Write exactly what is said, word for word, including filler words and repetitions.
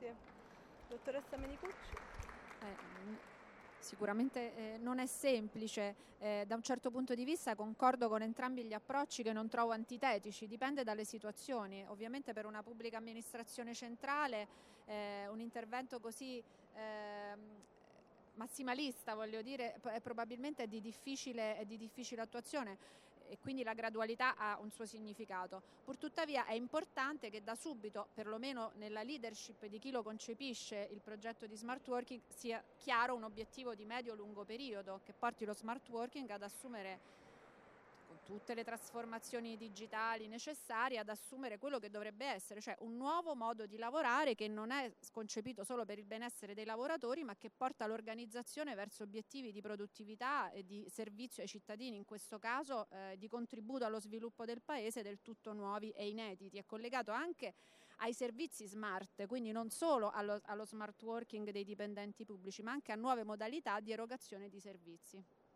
Grazie. Dottoressa Menicucci? Eh, Sicuramente eh, non è semplice, eh, da un certo punto di vista concordo con entrambi gli approcci che non trovo antitetici, dipende dalle situazioni. Ovviamente per una pubblica amministrazione centrale eh, un intervento così eh, massimalista, voglio dire, è probabilmente è di difficile, è di difficile attuazione e quindi la gradualità ha un suo significato. Purtuttavia è importante che da subito, perlomeno nella leadership di chi lo concepisce il progetto di smart working, sia chiaro un obiettivo di medio-lungo periodo che porti lo smart working ad assumere, con tutte le trasformazioni digitali necessarie, ad assumere quello che dovrebbe essere, cioè un nuovo modo di lavorare che non è concepito solo per il benessere dei lavoratori, ma che porta l'organizzazione verso obiettivi di produttività e di servizio ai cittadini, in questo caso eh, di contributo allo sviluppo del paese, del tutto nuovi e inediti. È collegato anche ai servizi smart, quindi non solo allo, allo smart working dei dipendenti pubblici, ma anche a nuove modalità di erogazione di servizi.